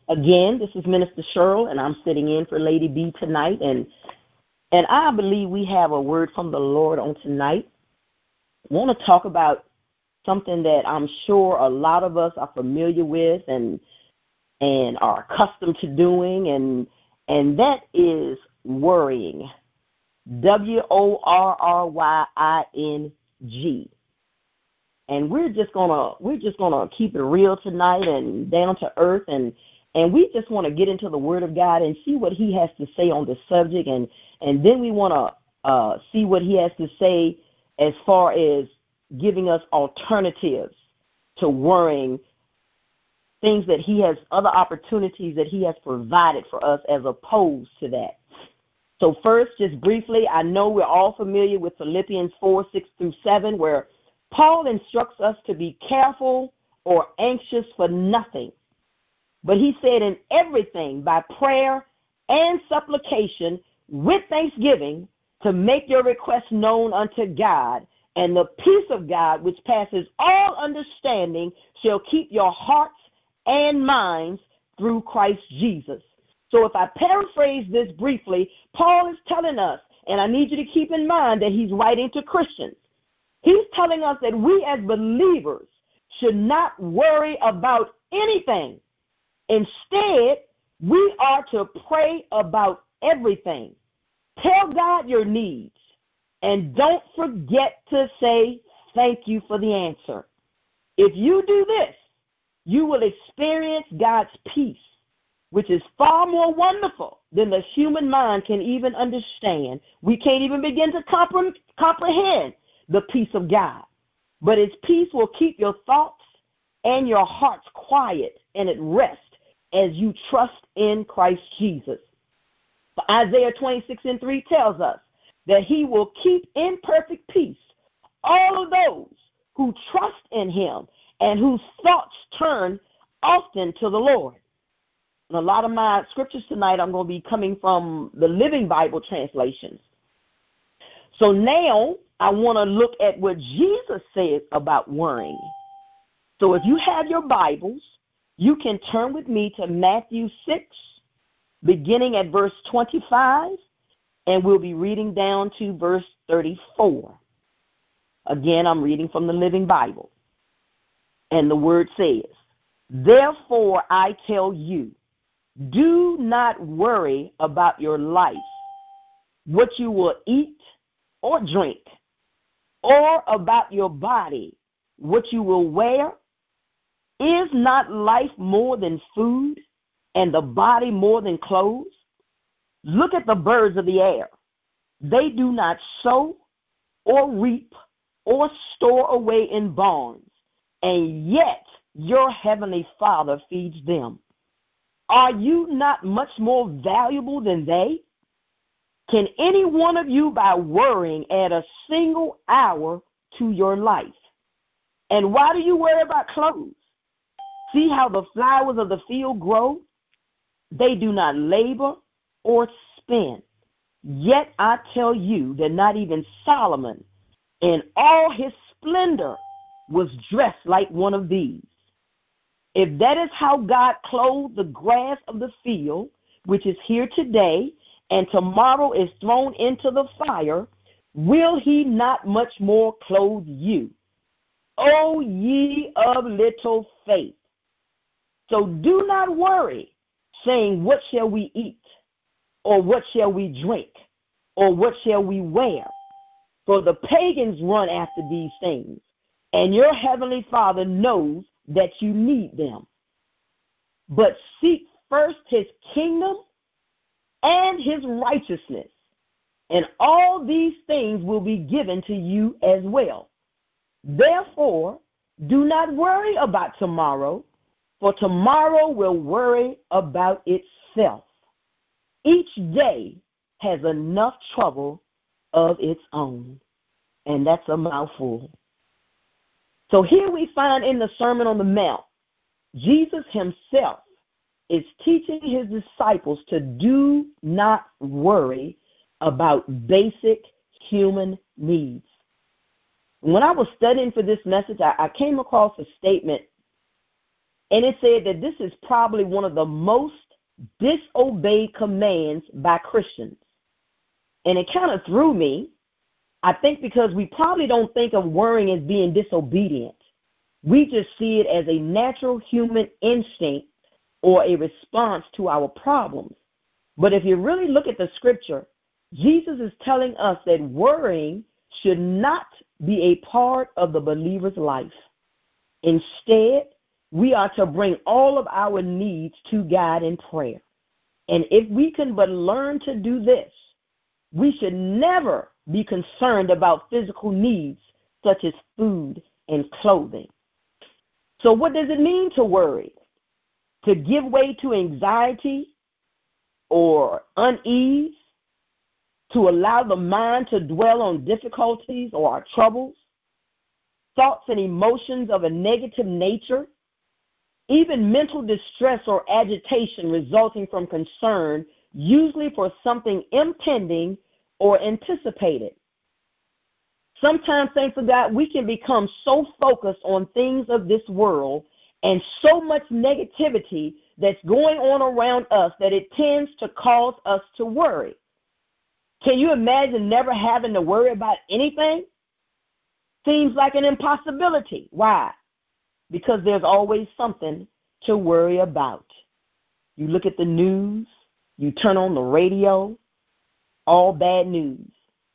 Again, this is Minister Cheryl, and I'm sitting in for Lady B tonight. And I believe we have a word from the Lord on tonight. I want to talk about something that I'm sure a lot of us are familiar with and are accustomed to doing, and that is worrying. WORRYING. And we're just gonna keep it real tonight and down to earth, and we just want to get into the Word of God and see what He has to say on the subject, and then we want to see what He has to say as far as giving us alternatives to worrying, things that He has, other opportunities that He has provided for us as opposed to that. So first, just briefly, I know we're all familiar with Philippians 4:6-7, where Paul instructs us to be careful or anxious for nothing. But he said, in everything, by prayer and supplication, with thanksgiving, to make your requests known unto God, and the peace of God, which passes all understanding, shall keep your hearts and minds through Christ Jesus. So if I paraphrase this briefly, Paul is telling us, and I need you to keep in mind that he's writing to Christians. He's telling us that we as believers should not worry about anything. Instead, we are to pray about everything. Tell God your needs, and don't forget to say thank you for the answer. If you do this, you will experience God's peace, which is far more wonderful than the human mind can even understand. We can't even begin to comprehend the peace of God. But His peace will keep your thoughts and your hearts quiet and at rest as you trust in Christ Jesus. Isaiah 26:3 tells us that He will keep in perfect peace all of those who trust in Him and whose thoughts turn often to the Lord. And a lot of my scriptures tonight, I'm going to be coming from the Living Bible translations. So now I want to look at what Jesus says about worrying. So if you have your Bibles, you can turn with me to Matthew 6, beginning at verse 25, and we'll be reading down to verse 34. Again, I'm reading from the Living Bible. And the word says, "Therefore I tell you, do not worry about your life, what you will eat or drink, or about your body, what you will wear. Is not life more than food, and the body more than clothes? Look at the birds of the air. They do not sow or reap or store away in barns, and yet your heavenly Father feeds them. Are you not much more valuable than they? Can any one of you, by worrying, add a single hour to your life? And why do you worry about clothes? See how the flowers of the field grow? They do not labor or spin. Yet I tell you that not even Solomon in all his splendor was dressed like one of these. If that is how God clothed the grass of the field, which is here today, and tomorrow is thrown into the fire, will He not much more clothe you, O ye of little faith? So do not worry, saying, what shall we eat? Or what shall we drink? Or what shall we wear? For the pagans run after these things, and your heavenly Father knows that you need them. But seek first His kingdom and His righteousness, and all these things will be given to you as well. Therefore, do not worry about tomorrow, for tomorrow will worry about itself. Each day has enough trouble of its own. And that's a mouthful. So here we find in the Sermon on the Mount, Jesus Himself is teaching His disciples to do not worry about basic human needs. When I was studying for this message, I came across a statement, And it said that this is probably one of the most disobeyed commands by Christians. And it kind of threw me, I think, because we probably don't think of worrying as being disobedient. We just see it as a natural human instinct or a response to our problems. But if you really look at the scripture, Jesus is telling us that worrying should not be a part of the believer's life. Instead, we are to bring all of our needs to God in prayer. And if we can but learn to do this, we should never be concerned about physical needs such as food and clothing. So what does it mean to worry? To give way to anxiety or unease, to allow the mind to dwell on difficulties or our troubles, thoughts and emotions of a negative nature, even mental distress or agitation resulting from concern, usually for something impending or anticipated. Sometimes, thanks to God, we can become so focused on things of this world and so much negativity that's going on around us that it tends to cause us to worry. Can you imagine never having to worry about anything? Seems like an impossibility. Why? Because there's always something to worry about. You look at the news, you turn on the radio, all bad news.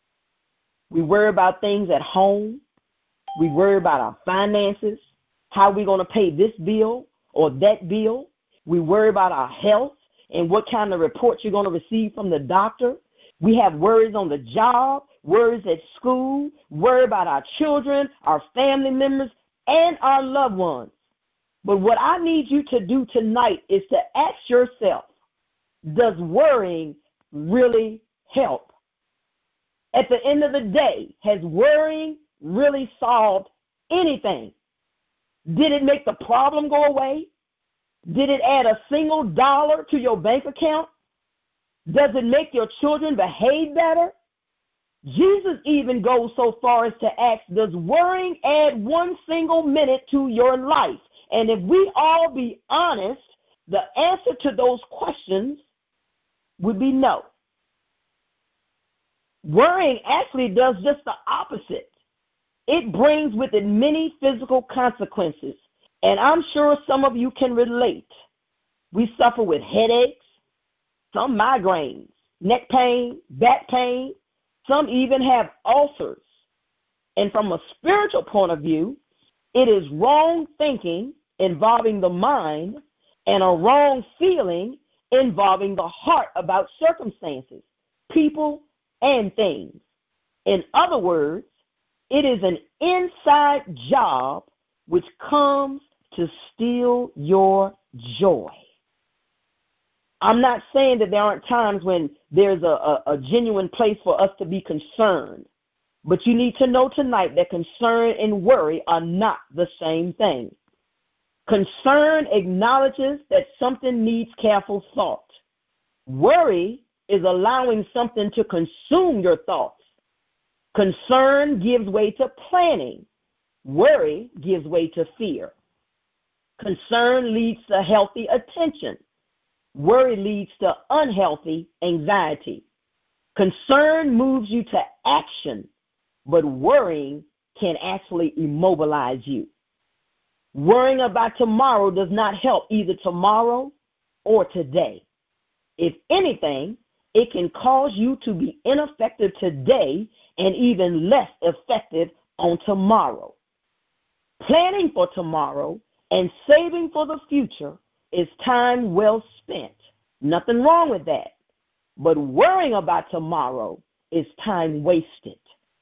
We worry about things at home. We worry about our finances, how we're going to pay this bill or that bill. We worry about our health and what kind of reports you're going to receive from the doctor. We have worries on the job, worries at school, worry about our children, our family members, and our loved ones. But what I need you to do tonight is to ask yourself, does worrying really help? At the end of the day, has worrying really solved anything? Did it make the problem go away? Did it add a single dollar to your bank account? Does it make your children behave better? Jesus even goes so far as to ask, does worrying add one single minute to your life? And if we all be honest, the answer to those questions would be no. Worrying actually does just the opposite. It brings with it many physical consequences, and I'm sure some of you can relate. We suffer with headaches, some migraines, neck pain, back pain. Some even have ulcers. And from a spiritual point of view, it is wrong thinking involving the mind and a wrong feeling involving the heart about circumstances, people, and things. In other words, it is an inside job which comes to steal your joy. I'm not saying that there aren't times when there's a genuine place for us to be concerned, but you need to know tonight that concern and worry are not the same thing. Concern acknowledges that something needs careful thought. Worry is allowing something to consume your thoughts. Concern gives way to planning. Worry gives way to fear. Concern leads to healthy attention. Worry leads to unhealthy anxiety. Concern moves you to action, but worrying can actually immobilize you. Worrying about tomorrow does not help either tomorrow or today. If anything, it can cause you to be ineffective today and even less effective on tomorrow. Planning for tomorrow and saving for the future is time well spent. Nothing wrong with that. But worrying about tomorrow is time wasted.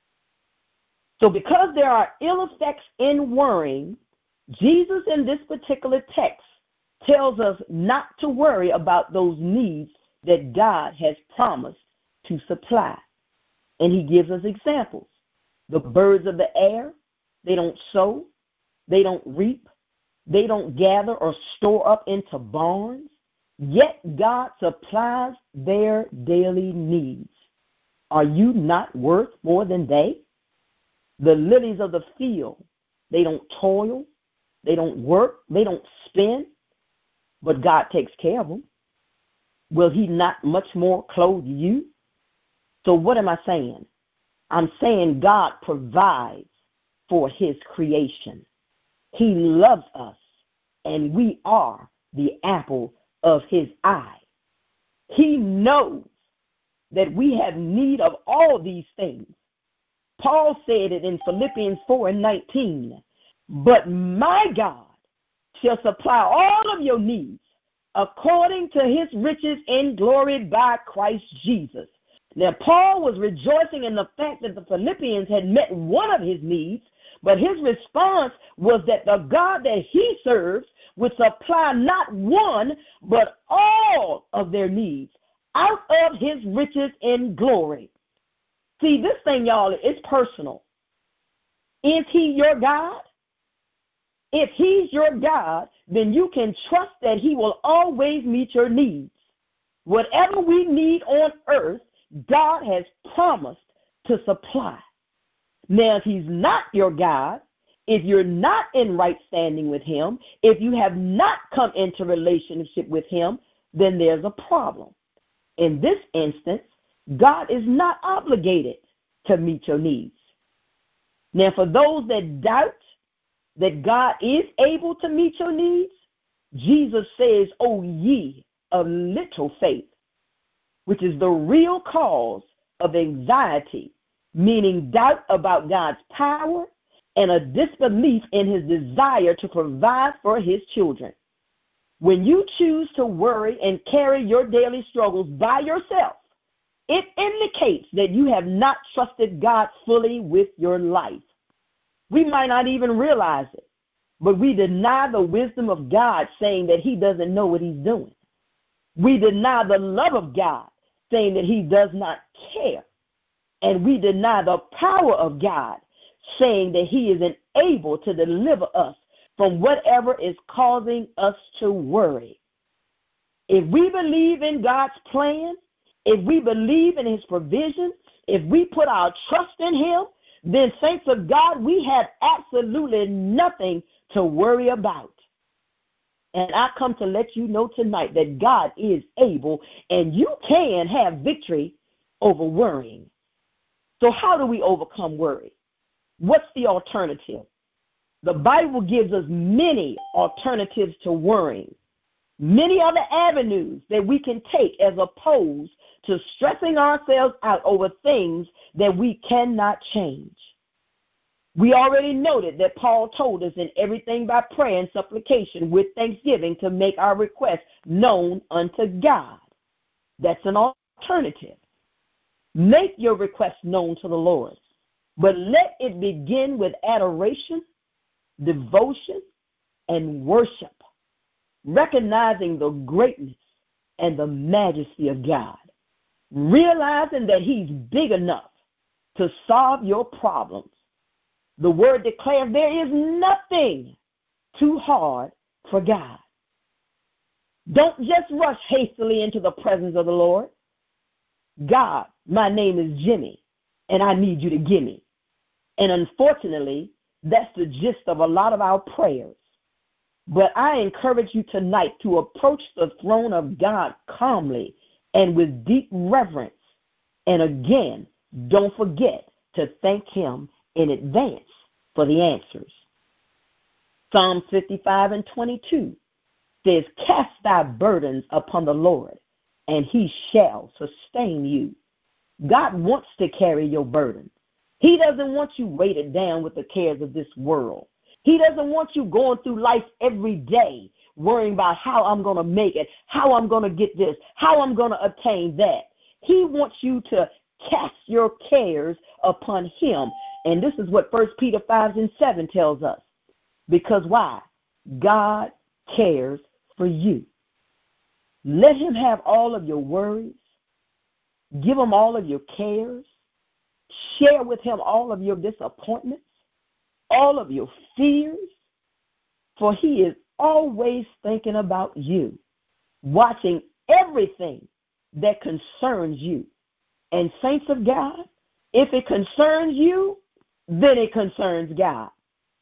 So because there are ill effects in worrying, Jesus in this particular text tells us not to worry about those needs that God has promised to supply. And he gives us examples. The birds of the air, they don't sow, they don't reap, they don't gather or store up into barns, yet God supplies their daily needs. Are you not worth more than they? The lilies of the field, they don't toil, they don't work, they don't spin, but God takes care of them. Will he not much more clothe you? So what am I saying? I'm saying God provides for his creation. He loves us, and we are the apple of his eye. He knows that we have need of all these things. Paul said it in Philippians 4:19. But my God shall supply all of your needs according to his riches in glory by Christ Jesus. Now, Paul was rejoicing in the fact that the Philippians had met one of his needs, but his response was that the God that he serves would supply not one, but all of their needs out of his riches in glory. See, this thing, y'all, is personal. Is he your God? If he's your God, then you can trust that he will always meet your needs. Whatever we need on earth, God has promised to supply. Now, if he's not your God, if you're not in right standing with him, if you have not come into relationship with him, then there's a problem. In this instance, God is not obligated to meet your needs. Now, for those that doubt that God is able to meet your needs, Jesus says, "O ye of little faith," which is the real cause of anxiety, meaning doubt about God's power and a disbelief in his desire to provide for his children. When you choose to worry and carry your daily struggles by yourself, it indicates that you have not trusted God fully with your life. We might not even realize it, but we deny the wisdom of God, saying that he doesn't know what he's doing. We deny the love of God, saying that he does not care. And we deny the power of God, saying that he is able to deliver us from whatever is causing us to worry. If we believe in God's plan, if we believe in his provision, if we put our trust in him, then, saints of God, we have absolutely nothing to worry about. And I come to let you know tonight that God is able, and you can have victory over worrying. So how do we overcome worry? What's the alternative? The Bible gives us many alternatives to worrying, many other avenues that we can take as opposed to stressing ourselves out over things that we cannot change. We already noted that Paul told us in everything by prayer and supplication with thanksgiving to make our requests known unto God. That's an alternative. Make your requests known to the Lord, but let it begin with adoration, devotion, and worship, recognizing the greatness and the majesty of God, realizing that he's big enough to solve your problems. The word declares there is nothing too hard for God. Don't just rush hastily into the presence of the Lord. God, my name is Jimmy, and I need you to give me. And unfortunately, that's the gist of a lot of our prayers. But I encourage you tonight to approach the throne of God calmly and with deep reverence. And again, don't forget to thank him in advance for the answers. Psalm 55:22 says, "Cast thy burdens upon the Lord, and he shall sustain you." God wants to carry your burden. He doesn't want you weighted down with the cares of this world. He doesn't want you going through life every day worrying about how I'm going to make it, how I'm going to get this, how I'm going to obtain that. He wants you to cast your cares upon him. And this is what 1 Peter 5:7 tells us. Because why? God cares for you. Let him have all of your worries. Give him all of your cares. Share with him all of your disappointments, all of your fears. For he is always thinking about you, watching everything that concerns you. And saints of God, if it concerns you, then it concerns God.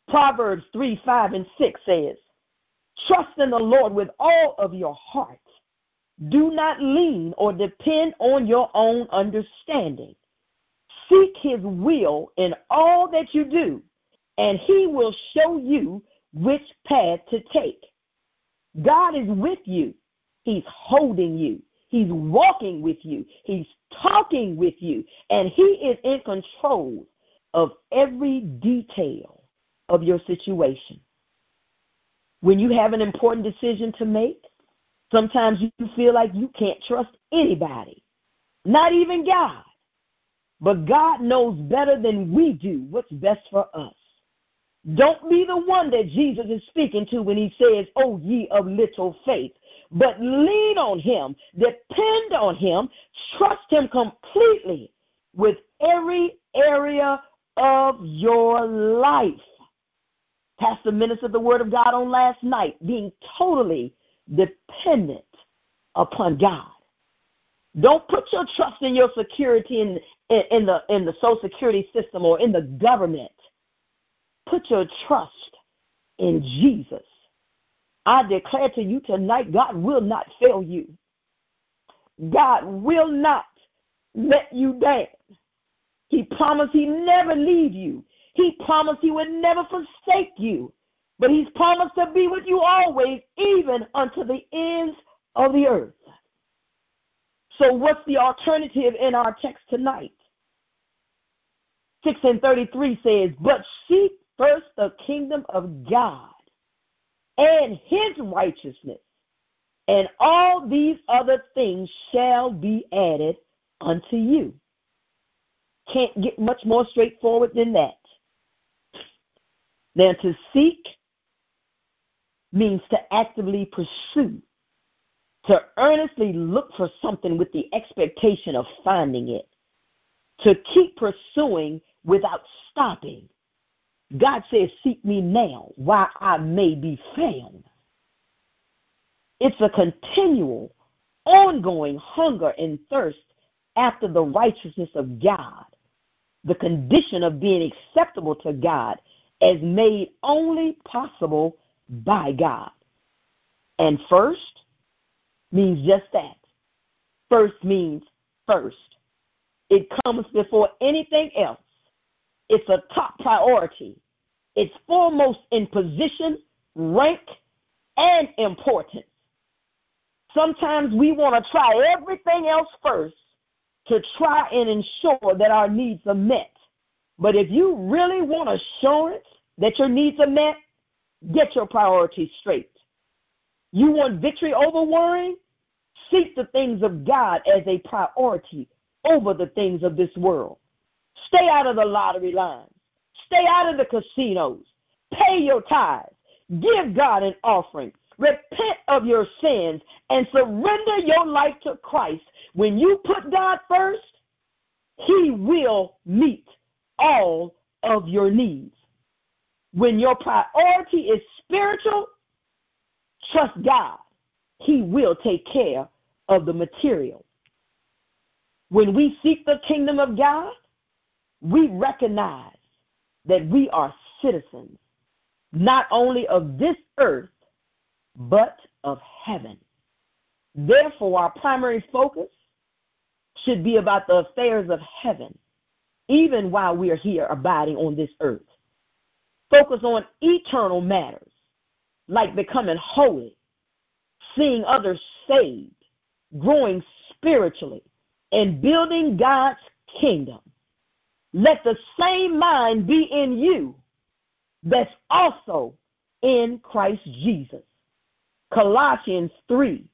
Proverbs 3, 5, and 6 says, trust in the Lord with all of your heart. Do not lean or depend on your own understanding. Seek his will in all that you do, and he will show you which path to take. God is with you. He's holding you. He's walking with you. He's talking with you. And he is in control of every detail of your situation. When you have an important decision to make, sometimes you feel like you can't trust anybody, not even God. But God knows better than we do what's best for us. Don't be the one that Jesus is speaking to when he says, "O ye of little faith," but lean on him, depend on him, trust him completely with every area of your life. Pastor ministered the word of God on last night, being totally dependent upon God. Don't put your trust in your security in the Social Security system or in the government. Put your trust in Jesus. I declare to you tonight, God will not fail you. God will not let you down. He promised he never leave you. He promised he would never forsake you. But he's promised to be with you always, even unto the ends of the earth. So what's the alternative in our text tonight? 6:33 says, but seek first the kingdom of God and his righteousness, and all these other things shall be added unto you. Can't get much more straightforward than that. Now, to seek means to actively pursue, to earnestly look for something with the expectation of finding it, to keep pursuing without stopping. God says, seek me now while I may be found. It's a continual, ongoing hunger and thirst after the righteousness of God, the condition of being acceptable to God as made only possible by God. And first means just that. First means first. It comes before anything else. It's a top priority. It's foremost in position, rank, and importance. Sometimes we want to try everything else first to try and ensure that our needs are met. But if you really want assurance that your needs are met, get your priorities straight. You want victory over worrying? Seek the things of God as a priority over the things of this world. Stay out of the lottery lines. Stay out of the casinos. Pay your tithes. Give God an offering. Repent of your sins and surrender your life to Christ. When you put God first, he will meet all of your needs. When your priority is spiritual, trust God. He will take care of the material. When we seek the kingdom of God, we recognize that we are citizens, not only of this earth, but of heaven. Therefore, our primary focus should be about the affairs of heaven, even while we are here abiding on this earth. Focus on eternal matters, like becoming holy, seeing others saved, growing spiritually, and building God's kingdom. Let the same mind be in you that's also in Christ Jesus. Colossians 3,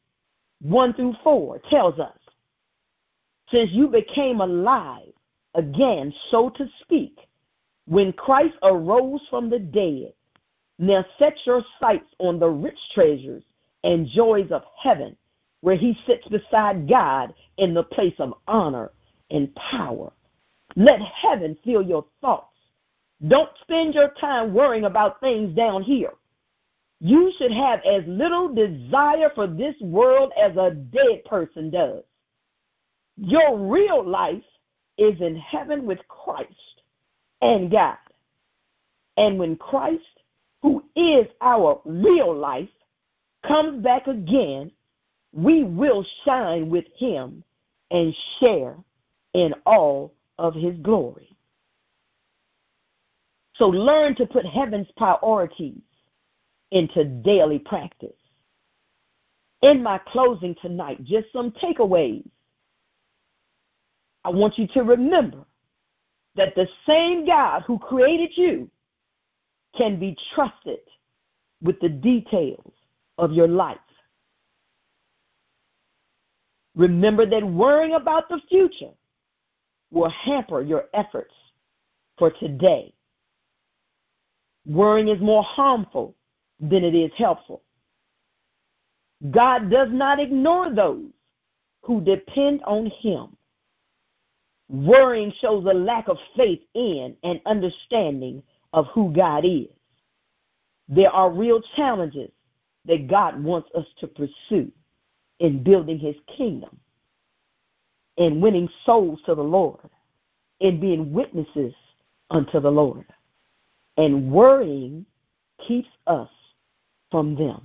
1-4 tells us, since you became alive again, so to speak, when Christ arose from the dead, now set your sights on the rich treasures and joys of heaven, where he sits beside God in the place of honor and power. Let heaven fill your thoughts. Don't spend your time worrying about things down here. You should have as little desire for this world as a dead person does. Your real life is in heaven with Christ and God. And when Christ, who is our real life, comes back again, we will shine with him and share in all of his glory. So learn to put heaven's priorities into daily practice. In my closing tonight, just some takeaways. I want you to remember that the same God who created you can be trusted with the details of your life. Remember that worrying about the future will hamper your efforts for today. Worrying is more harmful than it is helpful. God does not ignore those who depend on him. Worrying shows a lack of faith in and understanding of who God is. There are real challenges that God wants us to pursue in building his kingdom, in winning souls to the Lord, in being witnesses unto the Lord. And worrying keeps us from them.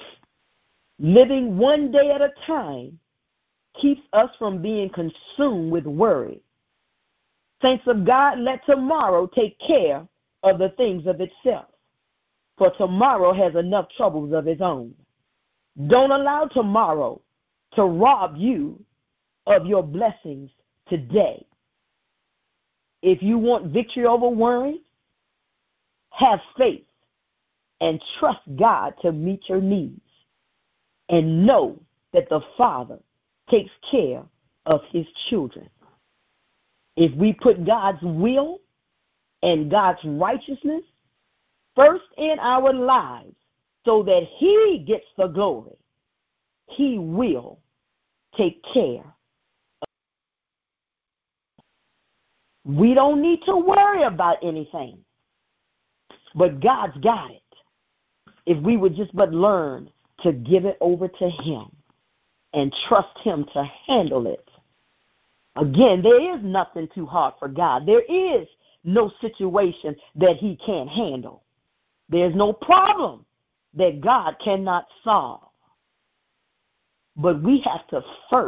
Living one day at a time keeps us from being consumed with worry. Saints of God, let tomorrow take care of the things of itself, for tomorrow has enough troubles of its own. Don't allow tomorrow to rob you of your blessings today. If you want victory over worry, have faith and trust God to meet your needs, and know that the Father takes care of his children. If we put God's will and God's righteousness first in our lives so that he gets the glory, he will take care of us. We don't need to worry about anything, but God's got it. If we would just but learn to give it over to him and trust him to handle it. Again, there is nothing too hard for God. There is no situation that he can't handle. There's no problem that God cannot solve. But we have to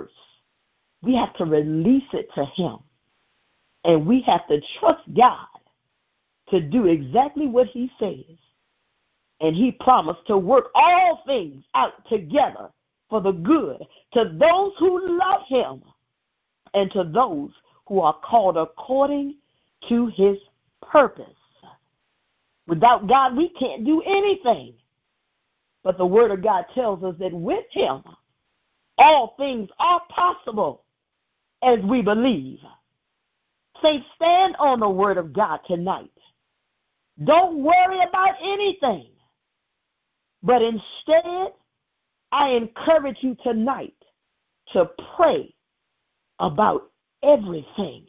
release it to him. And we have to trust God to do exactly what he says. And he promised to work all things out together for the good to those who love him and to those who are called according to his purpose. Without God, we can't do anything. But the word of God tells us that with him, all things are possible as we believe. Say, stand on the word of God tonight. Don't worry about anything. But instead, I encourage you tonight to pray about everything.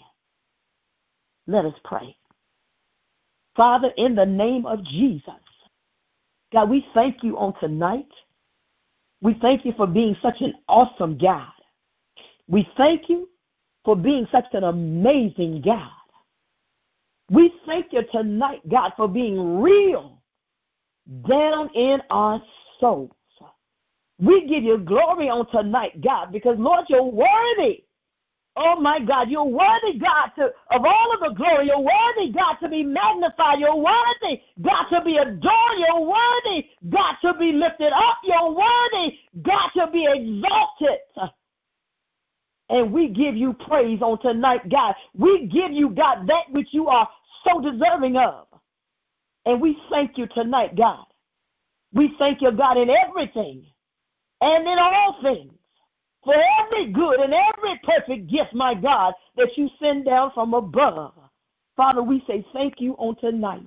Let us pray. Father, in the name of Jesus, God, we thank you on tonight. We thank you for being such an awesome God. We thank you for being such an amazing God. We thank you tonight, God, for being real down in our souls. We give you glory on tonight, God, because, Lord, you're worthy. Oh, my God, you're worthy, God, of all of the glory. You're worthy, God, to be magnified. You're worthy, God, to be adored. You're worthy, God, to be lifted up. You're worthy, God, to be exalted. And we give you praise on tonight, God. We give you, God, that which you are so deserving of. And we thank you tonight, God. We thank you, God, in everything and in all things, for every good and every perfect gift, my God, that you send down from above. Father, we say thank you on tonight.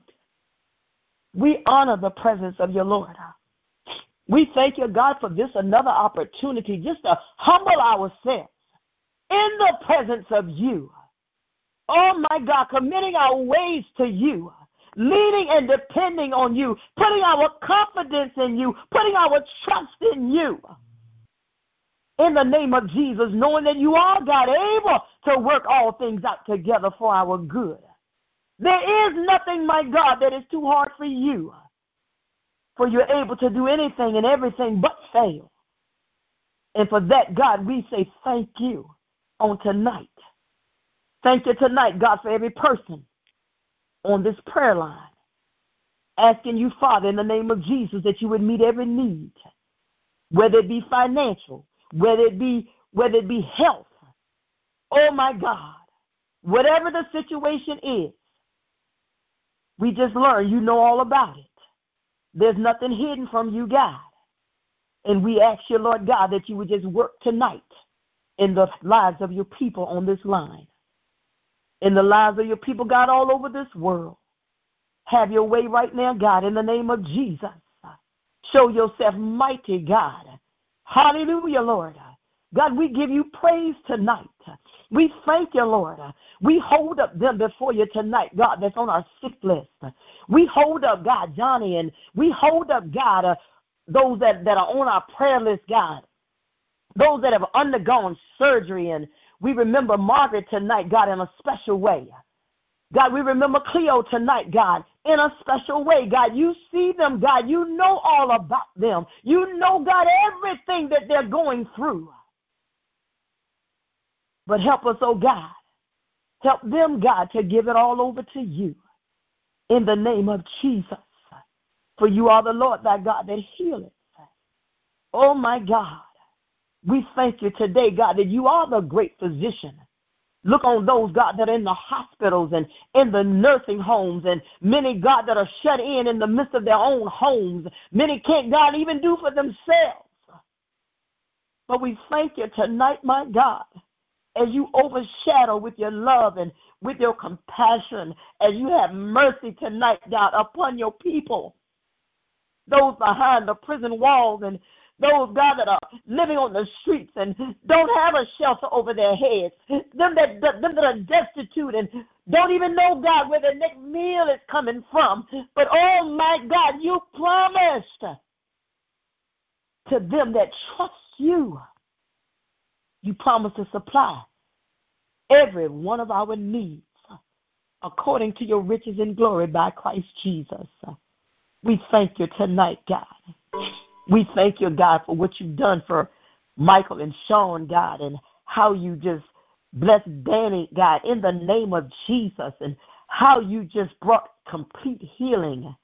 We honor the presence of your Lord. We thank you, God, for this another opportunity just to humble ourselves in the presence of you. Oh, my God, committing our ways to you, leaning and depending on you, putting our confidence in you, putting our trust in you. In the name of Jesus, knowing that you are, God, able to work all things out together for our good. There is nothing, my God, that is too hard for you. For you're able to do anything and everything but fail. And for that, God, we say thank you on tonight. Thank you tonight, God, for every person on this prayer line. Asking you, Father, in the name of Jesus, that you would meet every need, whether it be financial, whether it be health. Oh, my God, whatever the situation is, we just learned you know all about it. There's nothing hidden from you, God. And we ask you, Lord God, that you would just work tonight in the lives of your people on this line, in the lives of your people, God, all over this world. Have your way right now, God, in the name of Jesus. Show yourself mighty, God. Hallelujah, Lord. God, we give you praise tonight. We thank you, Lord. We hold up them before you tonight, God, that's on our sick list. We hold up, God, Johnny, and we hold up, God, those that are on our prayer list, God, those that have undergone surgery. And we remember Margaret tonight, God, in a special way. God, we remember Cleo tonight, God, in a special way. God, you see them, God. You know all about them. You know, God, everything that they're going through. But help us, oh God. Help them, God, to give it all over to you in the name of Jesus. For you are the Lord, thy God, that healeth. Oh, my God. We thank you today, God, that you are the great physician. Look on those, God, that are in the hospitals and in the nursing homes, and many, God, that are shut in the midst of their own homes. Many can't, God, even do for themselves. But we thank you tonight, my God, as you overshadow with your love and with your compassion, as you have mercy tonight, God, upon your people, those behind the prison walls and those, God, that are living on the streets and don't have a shelter over their heads, them that are destitute and don't even know, God, where their next meal is coming from. But, oh, my God, you promised to them that trust you, you promised to supply every one of our needs according to your riches and glory by Christ Jesus. We thank you tonight, God. We thank you, God, for what you've done for Michael and Sean, God, and how you just blessed Danny, God, in the name of Jesus, and how you just brought complete healing,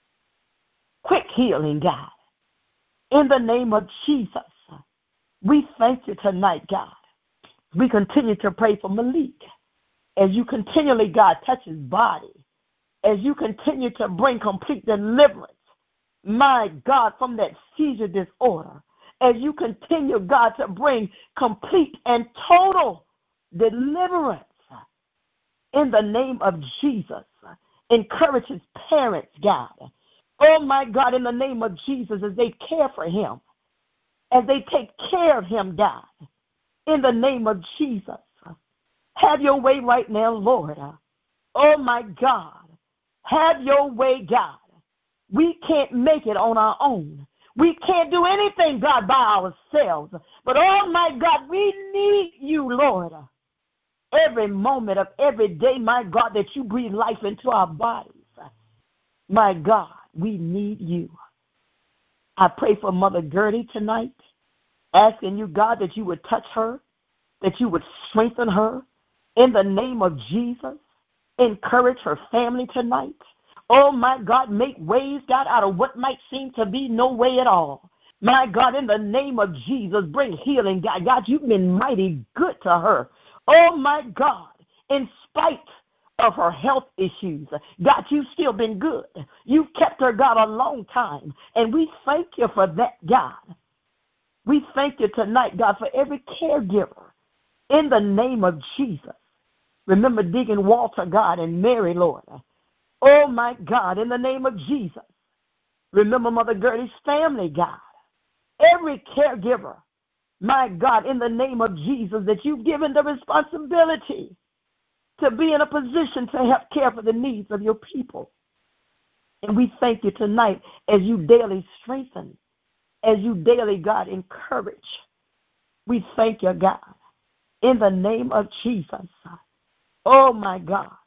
quick healing, God, in the name of Jesus. We thank you tonight, God. We continue to pray for Malik as you continually, God, touch his body, as you continue to bring complete deliverance, my God, from that seizure disorder, as you continue, God, to bring complete and total deliverance in the name of Jesus. Encourage his parents, God. Oh, my God, in the name of Jesus, as they care for him, as they take care of him, God, in the name of Jesus. Have your way right now, Lord. Oh, my God. Have your way, God. We can't make it on our own. We can't do anything, God, by ourselves. But, oh, my God, we need you, Lord. Every moment of every day, my God, that you breathe life into our bodies. My God, we need you. I pray for Mother Gertie tonight, asking you, God, that you would touch her, that you would strengthen her in the name of Jesus. Encourage her family tonight. Oh, my God, make ways, God, out of what might seem to be no way at all. My God, in the name of Jesus, bring healing, God. God, you've been mighty good to her. Oh, my God, in spite of her health issues, God, you've still been good. You've kept her, God, a long time, and we thank you for that, God. We thank you tonight, God, for every caregiver in the name of Jesus. Remember Deacon Walter, God, and Mary, Lord. Oh, my God, in the name of Jesus. Remember Mother Gertie's family, God. Every caregiver, my God, in the name of Jesus, that you've given the responsibility to be in a position to help care for the needs of your people. And we thank you tonight as you daily strengthen, as you daily, God, encourage. We thank you, God, in the name of Jesus. Oh, my God.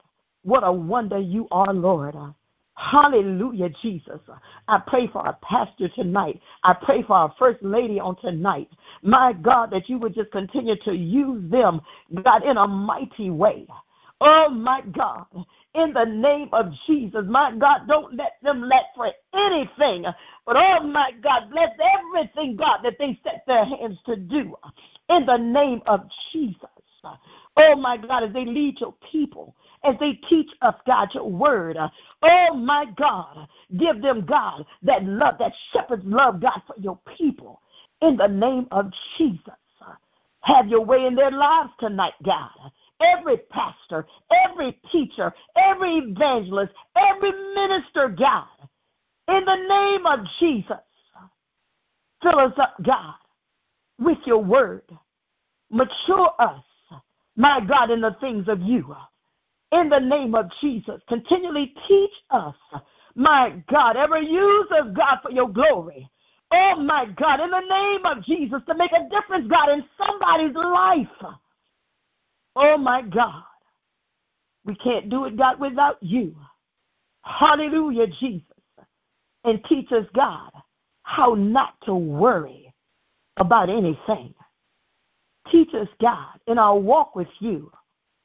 What a wonder you are, Lord. Hallelujah, Jesus. I pray for our pastor tonight. I pray for our first lady on tonight. My God, that you would just continue to use them, God, in a mighty way. Oh, my God, in the name of Jesus, my God, don't let them lack for anything. But, oh, my God, bless everything, God, that they set their hands to do in the name of Jesus. Oh, my God, as they lead your people, as they teach us, God, your word. Oh, my God, give them, God, that love, that shepherd's love, God, for your people in the name of Jesus. Have your way in their lives tonight, God. Every pastor, every teacher, every evangelist, every minister, God, in the name of Jesus, fill us up, God, with your word. Mature us, my God, in the things of you. In the name of Jesus, continually teach us, my God, ever use us, God, for your glory. Oh, my God, in the name of Jesus, to make a difference, God, in somebody's life. Oh, my God, we can't do it, God, without you. Hallelujah, Jesus. And teach us, God, how not to worry about anything. Teach us, God, in our walk with you,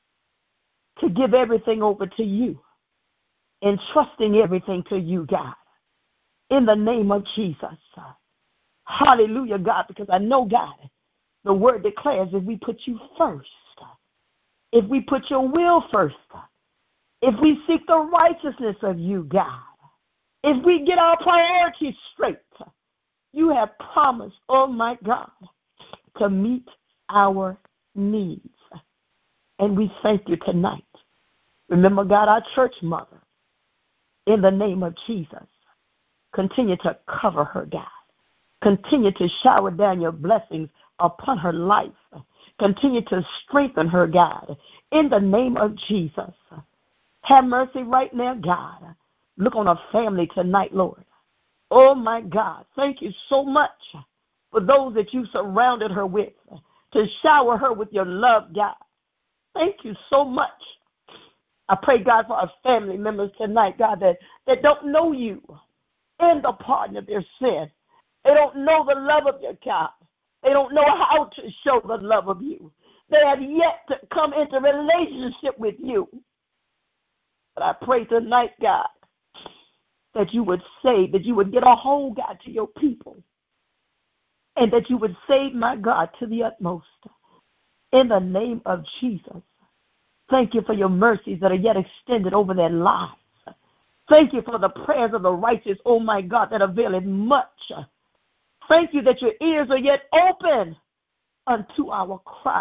to give everything over to you, entrusting everything to you, God, in the name of Jesus. Hallelujah, God, because I know, God, the word declares if we put you first, if we put your will first, if we seek the righteousness of you, God, if we get our priorities straight, you have promised, oh my God, to meet our needs. And we thank you tonight. Remember, God, our church mother, in the name of Jesus. Continue to cover her, God. Continue to shower down your blessings upon her life. Continue to strengthen her, God, in the name of Jesus. Have mercy right now, God. Look on her family tonight, Lord. Oh, my God. Thank you so much for those that you surrounded her with, to shower her with your love, God. Thank you so much. I pray, God, for our family members tonight, God, that don't know you in the pardon of their sin. They don't know the love of your God. They don't know how to show the love of you. They have yet to come into relationship with you. But I pray tonight, God, that you would save, that you would get a hold, God, to your people, and that you would save, my God, to the utmost. In the name of Jesus. Thank you for your mercies that are yet extended over their lives. Thank you for the prayers of the righteous, oh my God, that availeth much. Thank you that your ears are yet open unto our cry.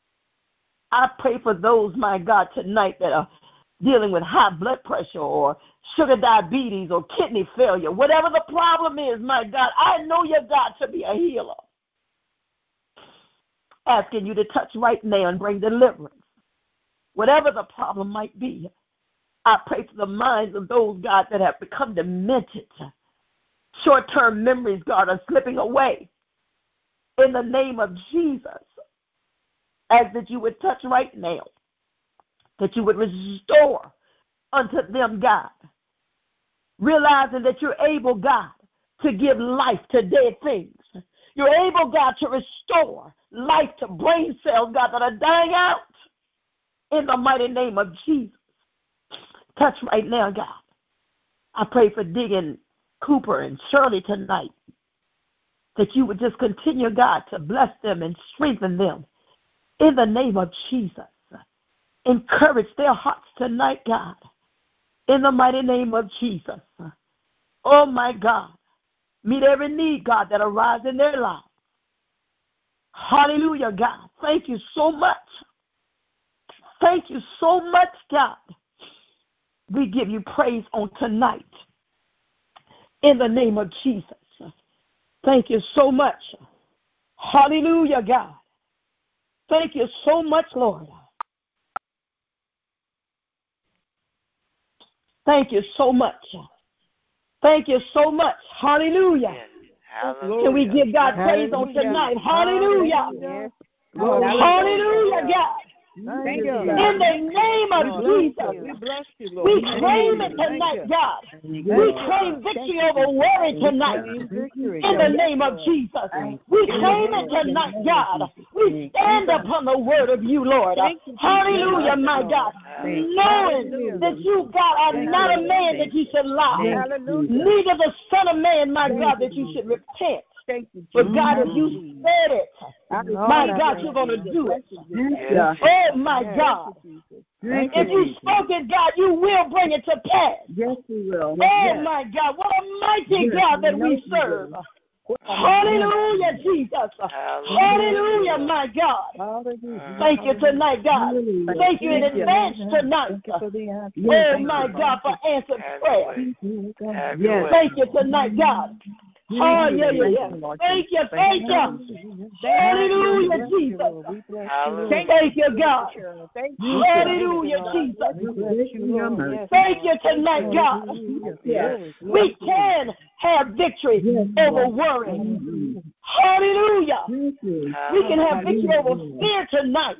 I pray for those, my God, tonight that are dealing with high blood pressure or sugar diabetes or kidney failure. Whatever the problem is, my God, I know you're God to be a healer. Asking you to touch right now and bring deliverance. Whatever the problem might be, I pray for the minds of those, God, that have become demented. Short-term memories, God, are slipping away. In the name of Jesus, ask that you would touch right now, that you would restore unto them, God, realizing that you're able, God, to give life to dead things. You're able, God, to restore life to brain cells, God, that are dying out. In the mighty name of Jesus. Touch right now, God. I pray for Diggin, Cooper, and Shirley tonight, that you would just continue, God, to bless them and strengthen them. In the name of Jesus. Encourage their hearts tonight, God. In the mighty name of Jesus. Oh, my God. Meet every need, God, that arises in their lives. Hallelujah, God. Thank you so much. Thank you so much, God. We give you praise on tonight. In the name of Jesus. Thank you so much. Hallelujah, God. Thank you so much, Lord. Thank you so much. Thank you so much. Hallelujah. Hallelujah. Can we give God praise on tonight? Hallelujah. Yes. Hallelujah, God. Thank you. In the name of Jesus. We bless you, Lord. We claim it tonight, God. We claim victory over worry tonight. In the name of Jesus. We claim it tonight, God. We stand upon the word of you, Lord. Hallelujah, my God. Knowing that you, God, are not a man that you should lie. Neither the Son of Man, my God, that you should repent. But God, if you said it, my God, you're going to do it. Oh, my God. If you spoke it, God, you will bring it to pass. Yes, we will. Oh, my God, what a mighty God that we serve. Hallelujah, Jesus. Hallelujah, my God. Thank you tonight, God. Thank you in advance tonight. Oh, my God, for answered prayer. Thank you tonight, God. Oh, yeah. Thank you. Hallelujah, Jesus. Thank you, God. Hallelujah, Jesus. Thank you tonight, God. We can have victory over worry. Hallelujah. We can have victory over fear tonight.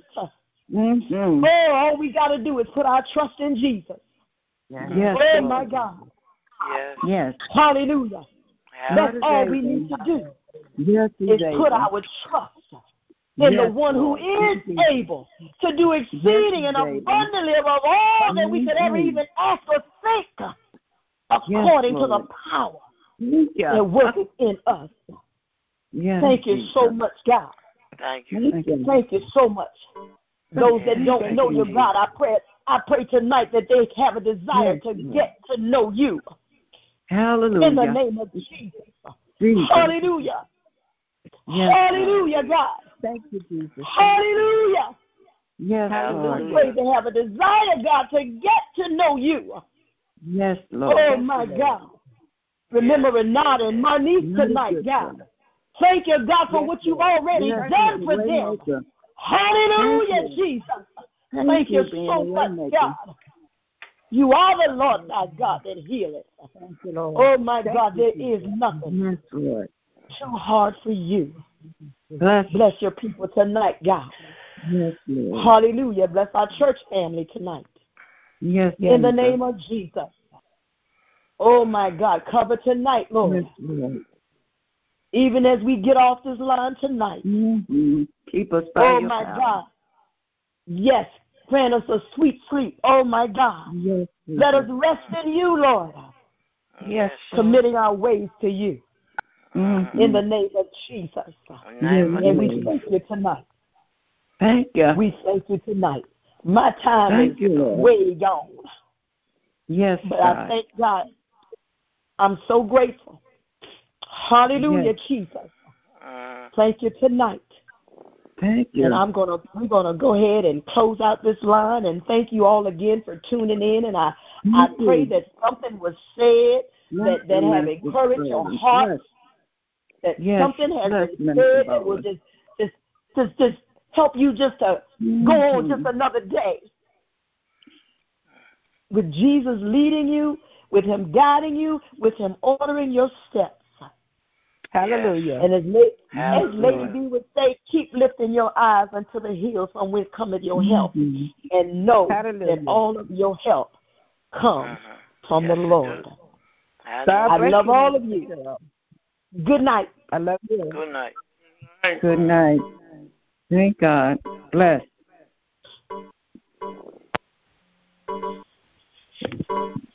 Oh, all we got to do is put our trust in Jesus. Oh, my God. Yes. Hallelujah. That's all we need to do is put our trust in the one who is able to do exceeding and abundantly above all that we could ever even ask or think, according to the power that worketh in us. Thank you so much, God. Thank you. Thank you so much. Those that don't know you, God, I pray tonight that they have a desire to get to know you. Hallelujah. In the name of Jesus. Hallelujah. Hallelujah, God. Thank you, Jesus. Hallelujah. Yes, Lord. I pray they have a desire, God, to get to know you. Yes, Lord. Oh, my God. Remember Renata and my niece tonight, God. Thank you, God, for what you've already done for them. Hallelujah, Jesus. Thank you so much, God. You are the Lord thy God that healeth. Oh, my God, there is nothing too hard for you. Bless your people tonight, God. Yes, Lord. Hallelujah. Bless our church family tonight. Yes, in the name of Jesus. Oh, my God, cover tonight, Lord. Yes, Lord. Even as we get off this line tonight. Keep us by your my power. God. Yes, grant us a sweet sleep. Oh, my God. Yes, let us rest in you, Lord. Yes, committing our ways to you. In the name of Jesus. And we thank you tonight. Thank you. We thank you tonight. My time is way gone. Yes, but God. I thank God. I'm so grateful. Hallelujah, Jesus. Thank you tonight. Thank you. And we're gonna go ahead and close out this line. And thank you all again for tuning in. And I pray that something was said that have encouraged your heart. That something has been said that will just help you just to go on just another day. With Jesus leading you, with him guiding you, with him ordering your steps. Hallelujah. And as Lady B would say, keep lifting your eyes unto the hills from which cometh your help. And know that all of your help comes from the Lord. I love all of you. Good night. I love you. Good night. Good night. Thank God. Bless.